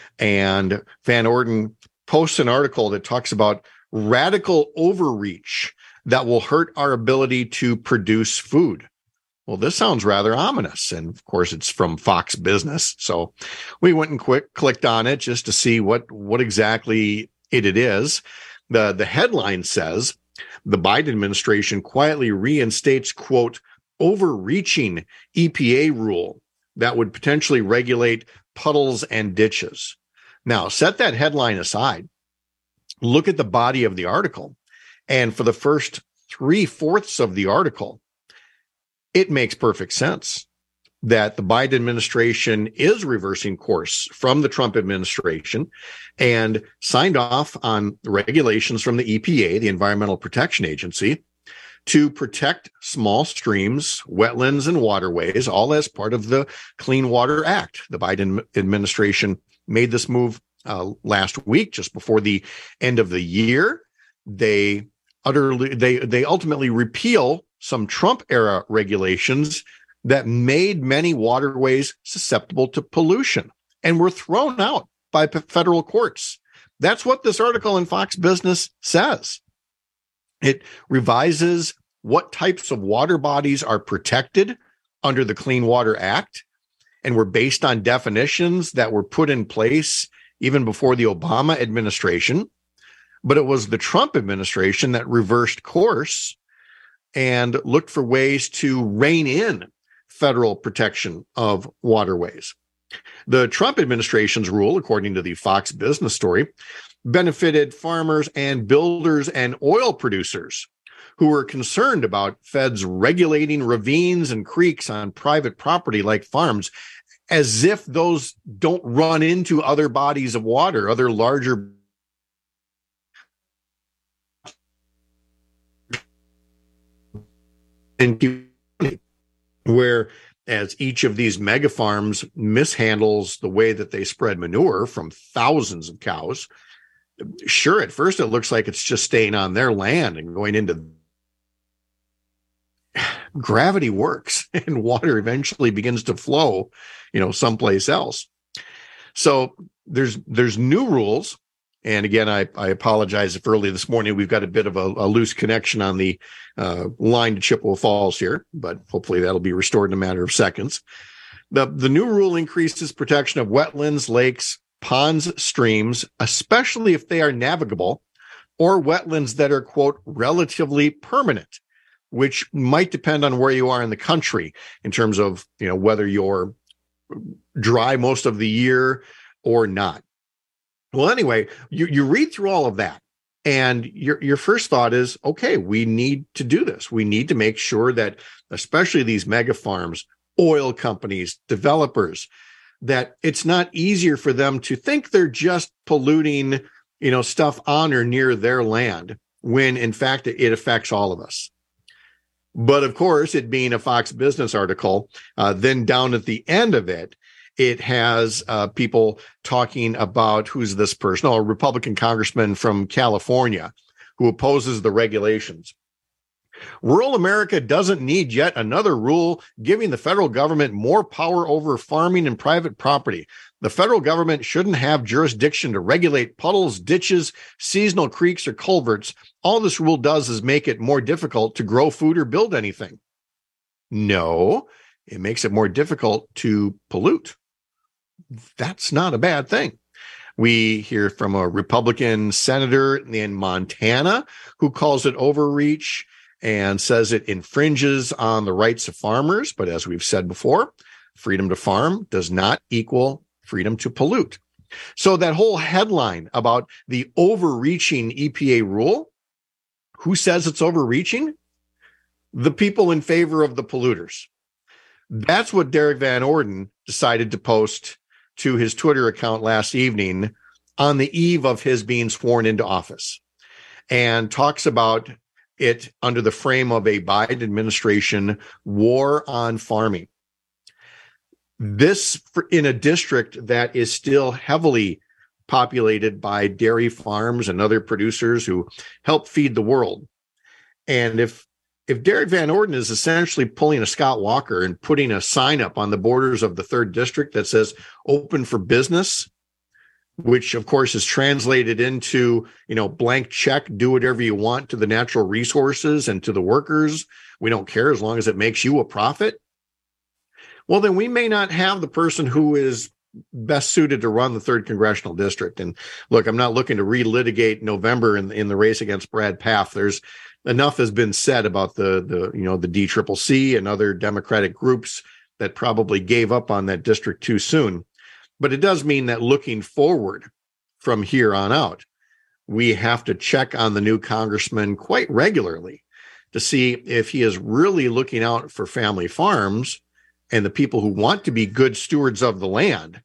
And Van Orden posts an article that talks about radical overreach that will hurt our ability to produce food. Well, this sounds rather ominous. And of course, it's from Fox Business. So we went and quick clicked on it just to see what, what exactly it, it is. The, the headline says the Biden administration quietly reinstates, quote, overreaching E P A rule that would potentially regulate puddles and ditches. Now, set that headline aside. Look at the body of the article. And for the first three fourths of the article, it makes perfect sense that the Biden administration is reversing course from the Trump administration and signed off on regulations from the E P A, the Environmental Protection Agency, to protect small streams, wetlands, and waterways, all as part of the Clean Water Act. The Biden administration made this move uh, last week, just before the end of the year. They utterly, they, they ultimately repeal some Trump-era regulations that made many waterways susceptible to pollution and were thrown out by federal courts. That's what this article in Fox Business says. It revises what types of water bodies are protected under the Clean Water Act and were based on definitions that were put in place even before the Obama administration. But it was the Trump administration that reversed course and looked for ways to rein in federal protection of waterways. The Trump administration's rule, according to the Fox Business story, benefited farmers and builders and oil producers who were concerned about feds regulating ravines and creeks on private property like farms, as if those don't run into other bodies of water, other larger where as each of these mega farms mishandles the way that they spread manure from thousands of cows. Sure, at first it looks like it's just staying on their land and going into gravity works and water eventually begins to flow, you know, someplace else. So there's there's new rules. And again, I, I apologize if early this morning we've got a bit of a, a loose connection on the uh, line to Chippewa Falls here, but hopefully that'll be restored in a matter of seconds. The, the new rule increases protection of wetlands, lakes, ponds, streams, especially if they are navigable, or wetlands that are, quote, relatively permanent, which might depend on where you are in the country in terms of, you know, whether you're dry most of the year or not. Well, anyway, you, you read through all of that, and your your first thought is, okay, we need to do this. We need to make sure that, especially these mega farms, oil companies, developers, that it's not easier for them to think they're just polluting, you know, stuff on or near their land, when in fact it affects all of us. But of course, it being a Fox Business article, uh, then down at the end of it, it has uh, people talking about who's this person, oh, a Republican congressman from California who opposes the regulations. Rural America doesn't need yet another rule giving the federal government more power over farming and private property. The federal government shouldn't have jurisdiction to regulate puddles, ditches, seasonal creeks, or culverts. All this rule does is make it more difficult to grow food or build anything. No, it makes it more difficult to pollute. That's not a bad thing. We hear from a Republican senator in Montana who calls it overreach and says it infringes on the rights of farmers. But as we've said before, freedom to farm does not equal freedom to pollute. So that whole headline about the overreaching E P A rule, who says it's overreaching? The people in favor of the polluters. That's what Derek Van Orden decided to post to his Twitter account last evening on the eve of his being sworn into office, and talks about it under the frame of a Biden administration war on farming. This in a district that is still heavily populated by dairy farms and other producers who help feed the world. And if if Derek Van Orden is essentially pulling a Scott Walker and putting a sign up on the borders of the third district that says open for business, which of course is translated into, you know, blank check, do whatever you want to the natural resources and to the workers. We don't care as long as it makes you a profit. Well, then we may not have the person who is best suited to run the third congressional district. And look, I'm not looking to relitigate November in, in the race against Brad Pfaff. There's enough has been said about the, the, you know, the D C C C and other Democratic groups that probably gave up on that district too soon. But it does mean that looking forward from here on out, we have to check on the new congressman quite regularly to see if he is really looking out for family farms and the people who want to be good stewards of the land,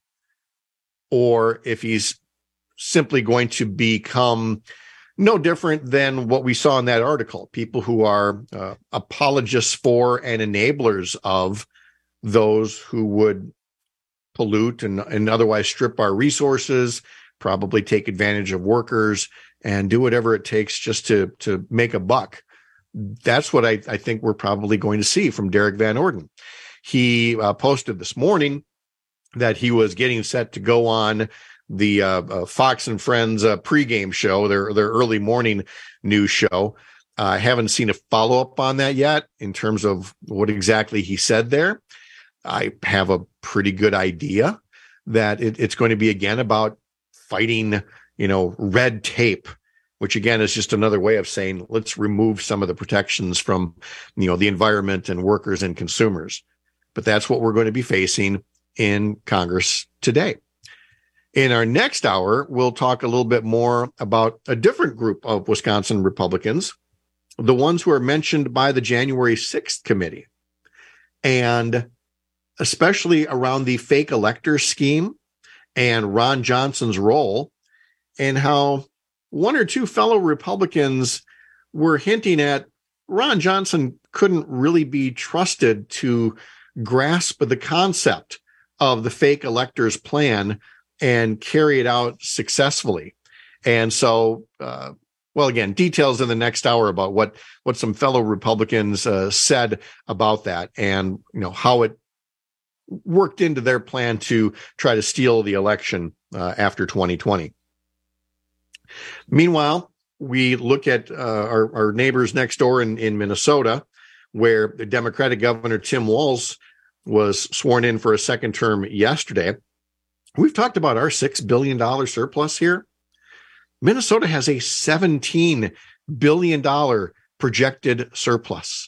or if he's simply going to become no different than what we saw in that article, people who are uh, apologists for and enablers of those who would pollute and, and otherwise strip our resources, probably take advantage of workers, and do whatever it takes just to, to make a buck. That's what I, I think we're probably going to see from Derek Van Orden. He uh, posted this morning that he was getting set to go on the uh, uh, Fox and Friends uh, pregame show, their their early morning news show. I uh, haven't seen a follow-up on that yet in terms of what exactly he said there. I have a pretty good idea that it, it's going to be, again, about fighting, you know, red tape, which, again, is just another way of saying, let's remove some of the protections from, you know, the environment and workers and consumers. But that's what we're going to be facing in Congress today. In our next hour, we'll talk a little bit more about a different group of Wisconsin Republicans, the ones who are mentioned by the January sixth committee, and especially around the fake elector scheme and Ron Johnson's role, and how one or two fellow Republicans were hinting at Ron Johnson couldn't really be trusted to grasp the concept of the fake electors plan and carry it out successfully. And so, uh, well, again, details in the next hour about what, what some fellow Republicans uh, said about that, and, you know, how it worked into their plan to try to steal the election uh, after twenty twenty. Meanwhile, we look at uh, our, our neighbors next door in, in Minnesota, where the Democratic Governor Tim Walz was sworn in for a second term yesterday. We've talked about our six billion dollars surplus here. Minnesota has a seventeen billion dollars projected surplus.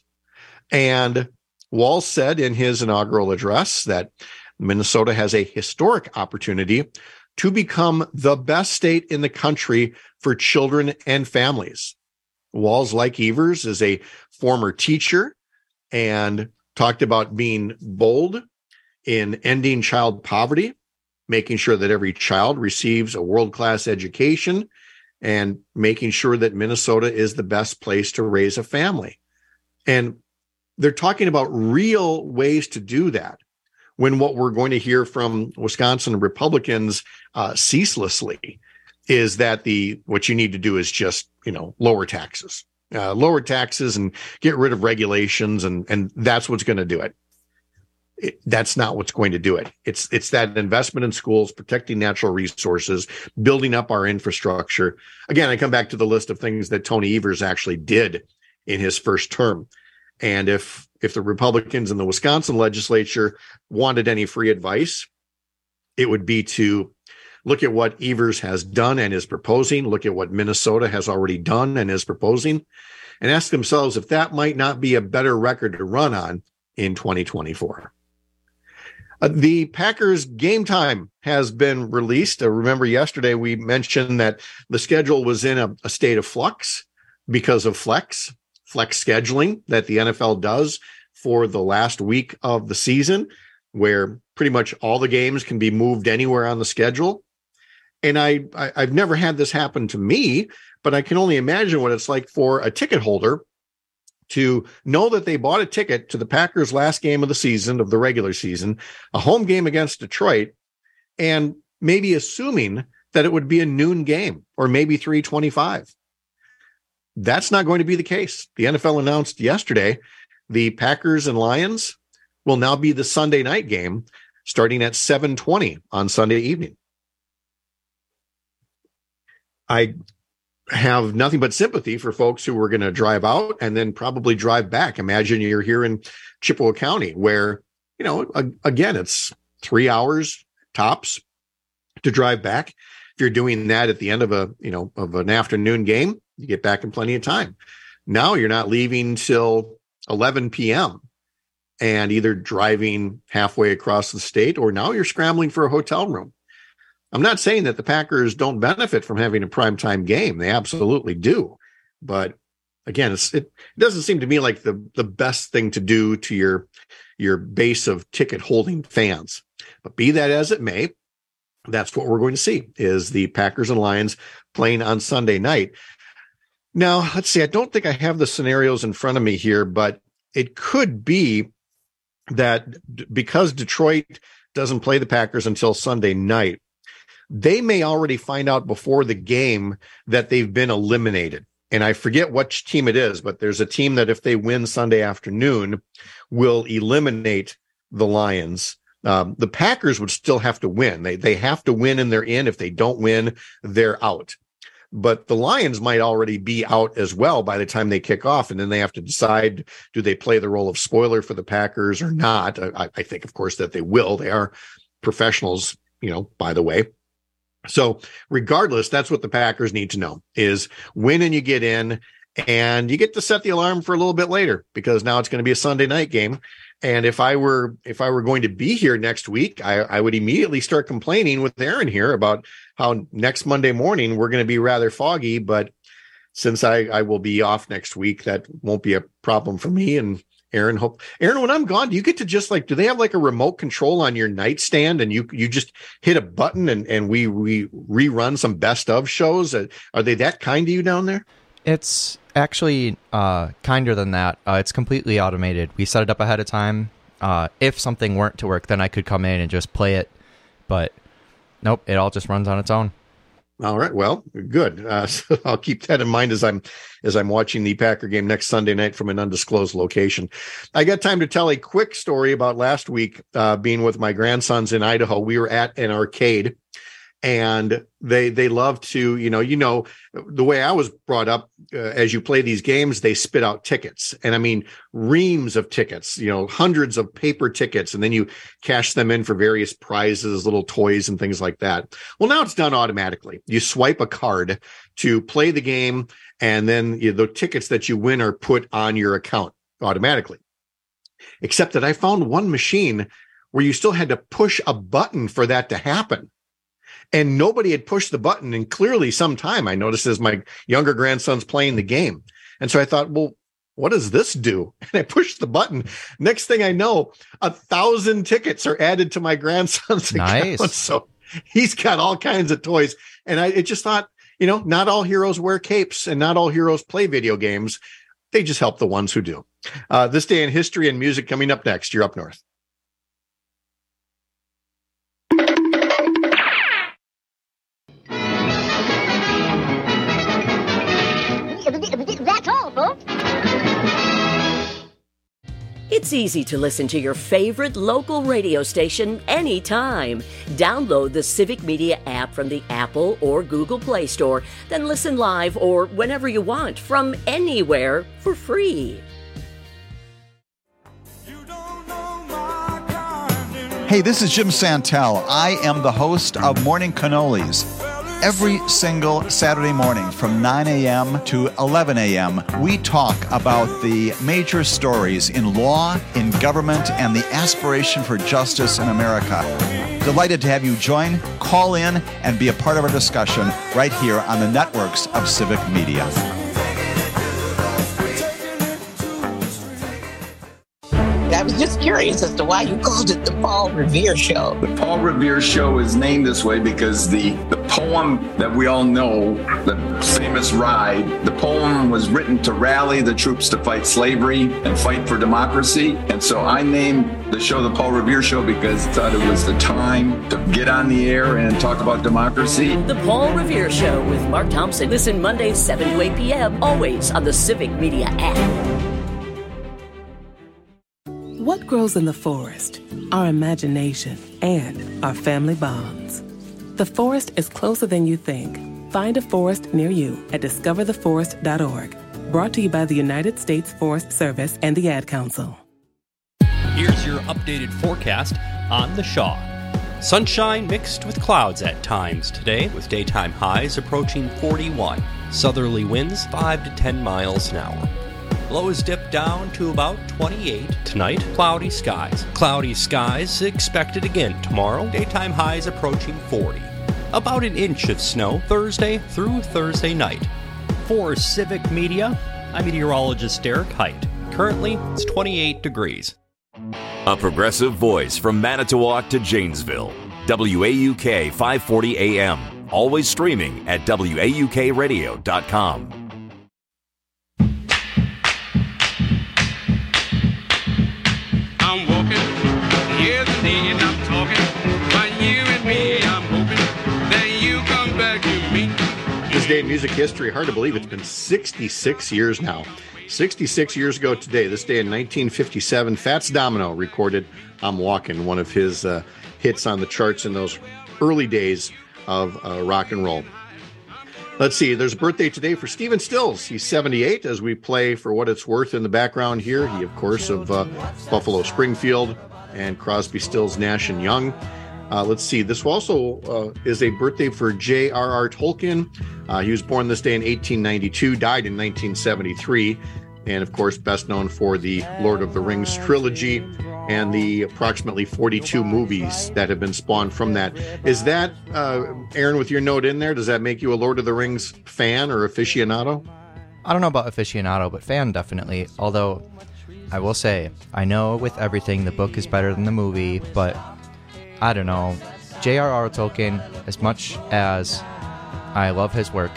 And Walz said in his inaugural address that Minnesota has a historic opportunity to become the best state in the country for children and families. Walz, like Evers, is a former teacher and talked about being bold in ending child poverty, making sure that every child receives a world-class education, and making sure that Minnesota is the best place to raise a family. And they're talking about real ways to do that, when what we're going to hear from Wisconsin Republicans uh, ceaselessly is that the what you need to do is just, you know, lower taxes, uh, lower taxes and get rid of regulations, and and that's what's going to do it. It, that's not what's going to do it. It's it's that investment in schools, protecting natural resources, building up our infrastructure. Again, I come back to the list of things that Tony Evers actually did in his first term. And if if the Republicans in the Wisconsin legislature wanted any free advice, it would be to look at what Evers has done and is proposing, look at what Minnesota has already done and is proposing, and ask themselves if that might not be a better record to run on in twenty twenty-four. Uh, the Packers game time has been released. Uh, remember, yesterday we mentioned that the schedule was in a, a state of flux because of flex, flex scheduling that the N F L does for the last week of the season, where pretty much all the games can be moved anywhere on the schedule. And I, I I've never had this happen to me, but I can only imagine what it's like for a ticket holder to know that they bought a ticket to the Packers' last game of the season, of the regular season, a home game against Detroit, and maybe assuming that it would be a noon game or maybe three twenty-five. That's not going to be the case. The N F L announced yesterday the Packers and Lions will now be the Sunday night game starting at seven twenty on Sunday evening. I have nothing but sympathy for folks who were going to drive out and then probably drive back. Imagine you're here in Chippewa County where, you know, again, it's three hours tops to drive back. If you're doing that at the end of a, you know, of an afternoon game, you get back in plenty of time. Now you're not leaving till eleven p.m. and either driving halfway across the state, or now you're scrambling for a hotel room. I'm not saying that the Packers don't benefit from having a primetime game. They absolutely do. But again, it's, it doesn't seem to me like the, the best thing to do to your, your base of ticket holding fans. But be that as it may, that's what we're going to see, is the Packers and Lions playing on Sunday night. Now, let's see. I don't think I have the scenarios in front of me here, but it could be that because Detroit doesn't play the Packers until Sunday night, they may already find out before the game that they've been eliminated. And I forget which team it is, but there's a team that if they win Sunday afternoon will eliminate the Lions. Um, the Packers would still have to win. They they have to win and they're in. If they don't win, they're out. But the Lions might already be out as well by the time they kick off. And then they have to decide, do they play the role of spoiler for the Packers or not? I, I think, of course, that they will. They are professionals, you know, by the way. So regardless, that's what the Packers need to know, is win and you get in, and you get to set the alarm for a little bit later, because now it's going to be a Sunday night game. And if I were if I were going to be here next week, I, I would immediately start complaining with Aaron here about how next Monday morning we're going to be rather foggy. But since I, I will be off next week, that won't be a problem for me. And Aaron, hope Aaron, when I'm gone, do you get to just like, do they have like a remote control on your nightstand and you you just hit a button and, and we, we rerun some best of shows? Are they that kind to you down there? It's actually uh, kinder than that. Uh, it's completely automated. We set it up ahead of time. Uh, if something weren't to work, then I could come in and just play it. But nope, it all just runs on its own. All right. Well, good. Uh, so I'll keep that in mind as I'm as I'm watching the Packer game next Sunday night from an undisclosed location. I got time to tell a quick story about last week uh, being with my grandsons in Idaho. We were at an arcade, and they they love to, you know, you know, the way I was brought up, uh, as you play these games, they spit out tickets. And I mean, reams of tickets, you know, hundreds of paper tickets. And then you cash them in for various prizes, little toys and things like that. Well, now it's done automatically. You swipe a card to play the game, and then you know, the tickets that you win are put on your account automatically. Except that I found one machine where you still had to push a button for that to happen. And nobody had pushed the button in clearly some time, I noticed, as my younger grandson's playing the game. And so I thought, well, what does this do? And I pushed the button. Next thing I know, a thousand tickets are added to my grandson's nice. account. So he's got all kinds of toys. And I it just thought, you know, not all heroes wear capes and not all heroes play video games. They just help the ones who do. Uh, this day in history and music coming up next. You're Up North. That's all, folks. It's easy to listen to your favorite local radio station anytime. Download the Civic Media app from the Apple or Google Play Store, then listen live or whenever you want from anywhere for free. Hey, this is Jim Santel. I am the host of Morning Cannolis. Every single Saturday morning from nine a.m. to eleven a.m., we talk about the major stories in law, in government, and the aspiration for justice in America. Delighted to have you join, call in, and be a part of our discussion right here on the networks of Civic Media. That was was just curious as to why you called it the Paul Revere Show. The Paul Revere Show is named this way because the, the poem that we all know, the famous Ride, the poem was written to rally the troops to fight slavery and fight for democracy. And so I named the show the Paul Revere Show because I thought it was the time to get on the air and talk about democracy. The Paul Revere Show with Mark Thompson. Listen Mondays seven to eight p.m. always on the Civic Media app. What grows in the forest? Our imagination and our family bonds. The forest is closer than you think. Find a forest near you at discover the forest dot org. Brought to you by the United States Forest Service and the Ad Council. Here's your updated forecast on the Shaw. Sunshine mixed with clouds at times today, with daytime highs approaching forty-one. Southerly winds five to ten miles an hour. Lows dip down to about twenty-eight. Tonight, cloudy skies. Cloudy skies expected again tomorrow. Daytime highs approaching forty. About an inch of snow Thursday through Thursday night. For Civic Media, I'm meteorologist Derek Height. Currently, it's twenty-eight degrees. A progressive voice from Manitowoc to Janesville. W A U K five forty A M. Always streaming at W A U K radio dot com. I'm walking, here's the need, I'm talking. But you and me, I'm hoping that you come back to me. This day in music history, hard to believe it's been sixty-six years now. sixty-six years ago today, this day in nineteen fifty-seven, Fats Domino recorded I'm Walking, one of his uh, hits on the charts in those early days of uh, rock and roll. Let's see, there's a birthday today for Stephen Stills. He's seventy-eight as we play For What It's Worth in the background here. He, of course, of uh, Buffalo Springfield and Crosby, Stills, Nash and Young. Uh, let's see, this also uh, is a birthday for J R R Tolkien. Uh, he was born this day in eighteen ninety-two, died in nineteen seventy-three, and of course best known for the Lord of the Rings trilogy and the approximately forty-two movies that have been spawned from that. Is that, uh, Aaron, with your note in there, does that make you a Lord of the Rings fan or aficionado? I don't know about aficionado, but fan definitely, although I will say, I know with everything the book is better than the movie, but I don't know. J R R Tolkien, as much as I love his work,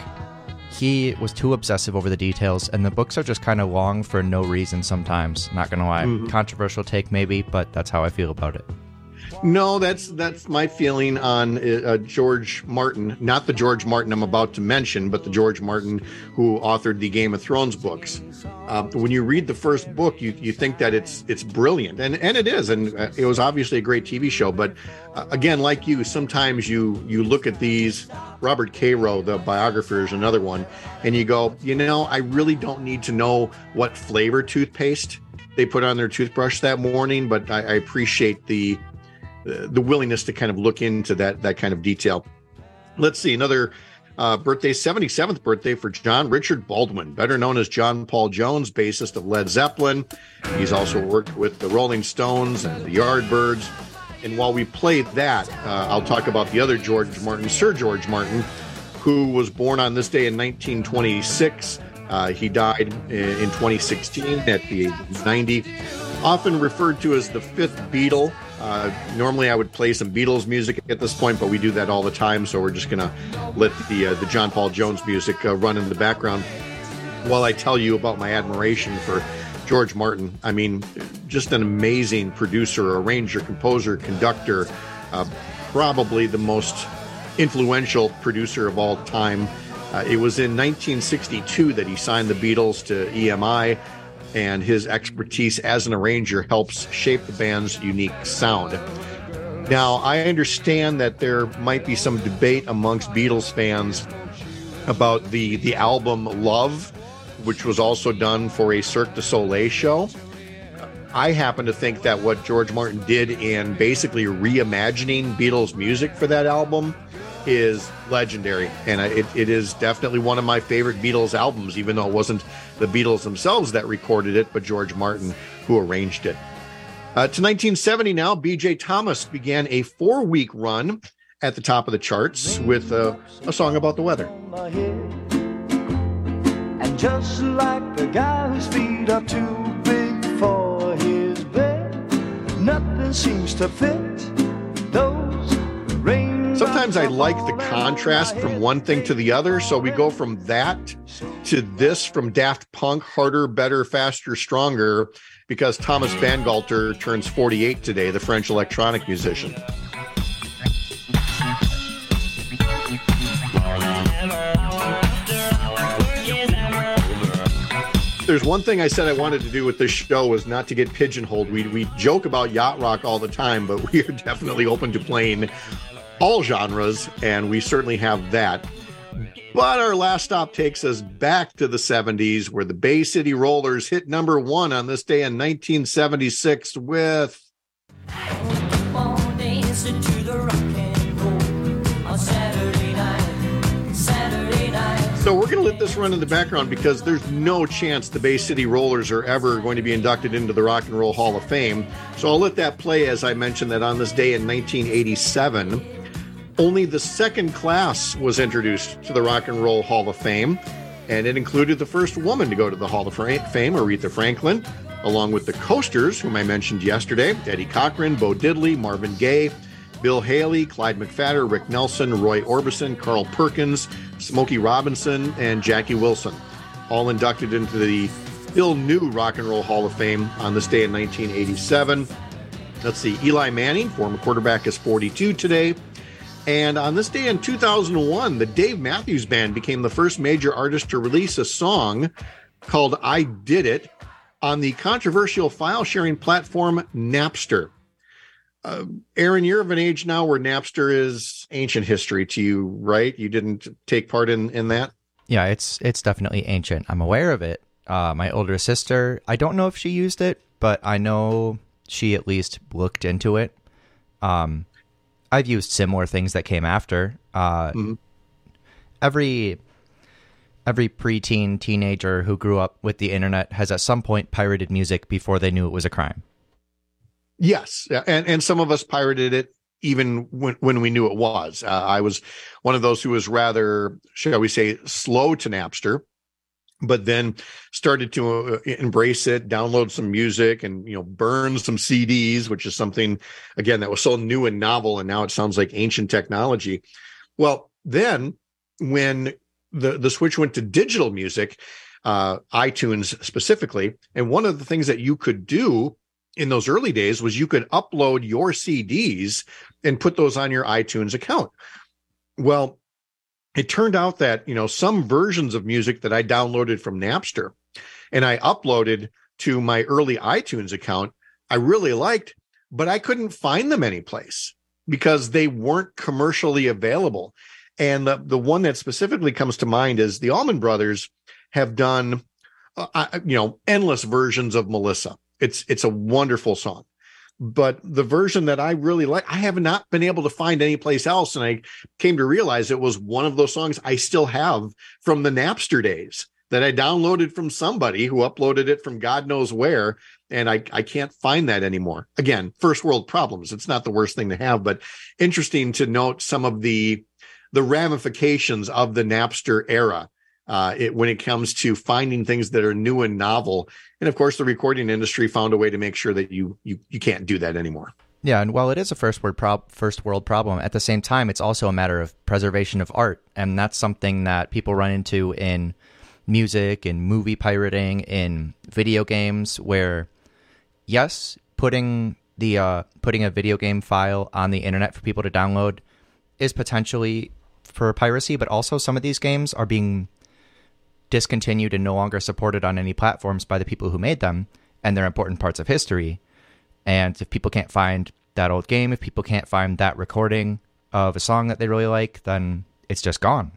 he was too obsessive over the details, and the books are just kind of long for no reason sometimes. Not gonna lie. Mm-hmm. Controversial take maybe, but that's how I feel about it. No, that's that's my feeling on uh, George Martin. Not the George Martin I'm about to mention, but the George Martin who authored the Game of Thrones books. Uh, when you read the first book, you you think that it's it's brilliant, and and it is, and it was obviously a great T V show. But uh, again, like you, sometimes you you look at these. Robert Caro, the biographer, is another one, and you go, you know, I really don't need to know what flavor toothpaste they put on their toothbrush that morning, but I, I appreciate the the willingness to kind of look into that that kind of detail. Let's see, another uh, birthday, seventy-seventh birthday for John Richard Baldwin, better known as John Paul Jones, bassist of Led Zeppelin. He's also worked with the Rolling Stones and the Yardbirds. And while we play that, uh, I'll talk about the other George Martin, Sir George Martin, who was born on this day in nineteen twenty-six. Uh, he died in, in twenty sixteen at the age of ninety. Often referred to as the fifth Beatle. Uh, normally I would play some Beatles music at this point, but we do that all the time, so we're just going to let the uh, the John Paul Jones music uh, run in the background while I tell you about my admiration for George Martin. I mean, just an amazing producer, arranger, composer, conductor, uh, probably the most influential producer of all time. Uh, it was in nineteen sixty-two that he signed the Beatles to E M I, and his expertise as an arranger helps shape the band's unique sound. Now, I understand that there might be some debate amongst Beatles fans about the, the album Love, which was also done for a Cirque du Soleil show. I happen to think that what George Martin did in basically reimagining Beatles music for that album is legendary, and it, it is definitely one of my favorite Beatles albums, even though it wasn't the Beatles themselves that recorded it, but George Martin who arranged it. Uh, to nineteen seventy now, B J Thomas began a four-week run at the top of the charts with uh, a song about the weather. And just like the guy whose feet are too big for his bed, nothing seems to fit those raindrops. Sometimes I like the contrast from one thing to the other, so we go from that to this, from Daft Punk, Harder, Better, Faster, Stronger, because Thomas Bangalter turns forty-eight today, the French electronic musician. There's one thing I said I wanted to do with this show was not to get pigeonholed. We we joke about yacht rock all the time, but we are definitely open to playing all genres, and we certainly have that. But our last stop takes us back to the seventies, where the Bay City Rollers hit number one on this day in nineteen seventy-six with... So we're going to let this run in the background because there's no chance the Bay City Rollers are ever going to be inducted into the Rock and Roll Hall of Fame. So I'll let that play as I mentioned that on this day in nineteen eighty-seven, only the second class was introduced to the Rock and Roll Hall of Fame, and it included the first woman to go to the Hall of Fame, Aretha Franklin, along with the Coasters, whom I mentioned yesterday, Eddie Cochran, Bo Diddley, Marvin Gaye, Bill Haley, Clyde McPhatter, Rick Nelson, Roy Orbison, Carl Perkins, Smokey Robinson, and Jackie Wilson, all inducted into the still new Rock and Roll Hall of Fame on this day in nineteen eighty-seven. Let's see, Eli Manning, former quarterback, is forty-two today. And on this day in two thousand one, the Dave Matthews Band became the first major artist to release a song called I Did It on the controversial file-sharing platform Napster. Uh, Aaron, you're of an age now where Napster is ancient history to you, right? You didn't take part in, in that? Yeah, it's it's definitely ancient. I'm aware of it. Uh, my older sister, I don't know if she used it, but I know she at least looked into it. Um, I've used similar things that came after. Uh, mm-hmm. Every every preteen teenager who grew up with the internet has at some point pirated music before they knew it was a crime. Yes, and and some of us pirated it even when, when we knew it was. Uh, I was one of those who was rather, shall we say, slow to Napster, but then started to uh, embrace it, download some music, and you know, burn some C Ds, which is something again that was so new and novel, and now it sounds like ancient technology. Well, then when the the switch went to digital music, uh, iTunes specifically, and one of the things that you could do in those early days was you could upload your C Ds and put those on your iTunes account. Well, it turned out that, you know, some versions of music that I downloaded from Napster and I uploaded to my early iTunes account, I really liked, but I couldn't find them anyplace because they weren't commercially available. And the, the one that specifically comes to mind is the Allman Brothers have done, uh, you know, endless versions of Melissa. It's it's a wonderful song, but the version that I really like, I have not been able to find anyplace else. And I came to realize it was one of those songs I still have from the Napster days that I downloaded from somebody who uploaded it from God knows where. And I, I can't find that anymore. Again, first world problems. It's not the worst thing to have, but interesting to note some of the, the ramifications of the Napster era. Uh, it, when it comes to finding things that are new and novel. And of course, the recording industry found a way to make sure that you you, you can't do that anymore. Yeah, and while it is a first world prob- first world problem, at the same time, it's also a matter of preservation of art. And that's something that people run into in music and movie pirating, in video games, where, yes, putting the uh, putting a video game file on the internet for people to download is potentially for piracy, but also some of these games are being discontinued and no longer supported on any platforms by the people who made them, and they're important parts of history. And if people can't find that old game, if people can't find that recording of a song that they really like, then it's just gone.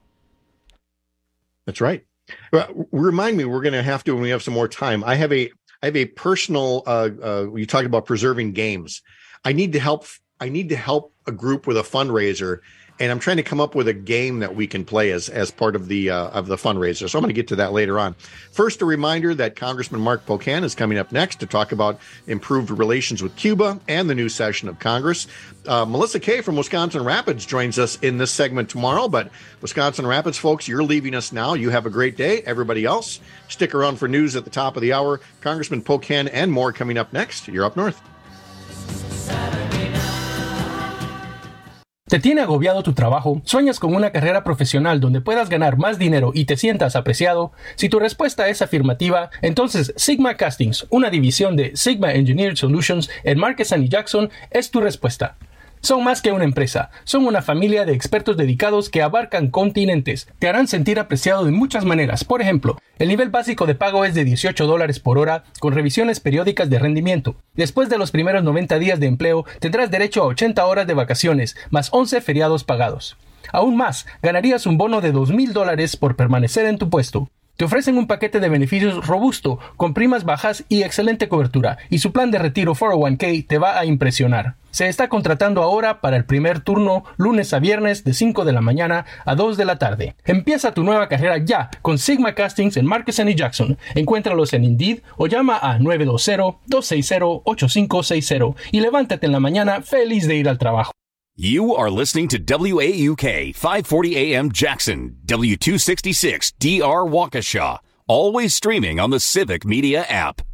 That's right. Well, remind me, we're going to have to, when we have some more time, I have a, I have a personal, uh, uh, you talked about preserving games. I need to help, I need to help a group with a fundraiser. And I'm trying to come up with a game that we can play as, as part of the uh, of the fundraiser. So I'm going to get to that later on. First, a reminder that Congressman Mark Pocan is coming up next to talk about improved relations with Cuba and the new session of Congress. Uh, Melissa Kay from Wisconsin Rapids joins us in this segment tomorrow. But Wisconsin Rapids folks, you're leaving us now. You have a great day. Everybody else, stick around for news at the top of the hour. Congressman Pocan and more coming up next. You're Up North. ¿Te tiene agobiado tu trabajo? ¿Sueñas con una carrera profesional donde puedas ganar más dinero y te sientas apreciado? Si tu respuesta es afirmativa, entonces Sigma Castings, una división de Sigma Engineered Solutions en Marquez and Jackson, es tu respuesta. Son más que una empresa, son una familia de expertos dedicados que abarcan continentes. Te harán sentir apreciado de muchas maneras. Por ejemplo, el nivel básico de pago es de dieciocho dólares por hora con revisiones periódicas de rendimiento. Después de los primeros noventa días de empleo, tendrás derecho a ochenta horas de vacaciones, más once feriados pagados. Aún más, ganarías un bono de dos mil dólares por permanecer en tu puesto. Te ofrecen un paquete de beneficios robusto, con primas bajas y excelente cobertura, y su plan de retiro cuatro oh uno k te va a impresionar. Se está contratando ahora para el primer turno, lunes a viernes de cinco de la mañana a dos de la tarde. Empieza tu nueva carrera ya con Sigma Castings en Marquez and Jackson. Encuéntralos en Indeed o llama a nueve dos cero, dos seis cero, ocho cinco seis cero y levántate en la mañana feliz de ir al trabajo. You are listening to W A U K five forty A M Jackson, W two sixty-six D R Waukesha, always streaming on the Civic Media app.